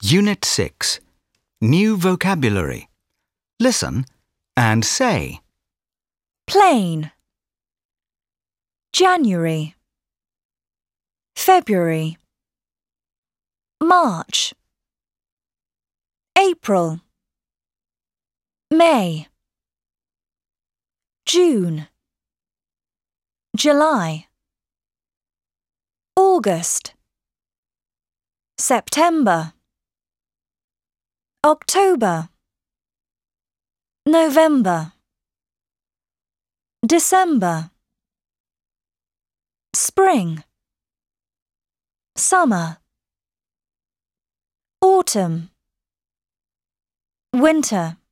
Unit 6. New vocabulary. Listen and say. Plain. January. February. March. April. May. June. July. August. September. October. November. December. Spring. Summer. Autumn. Winter.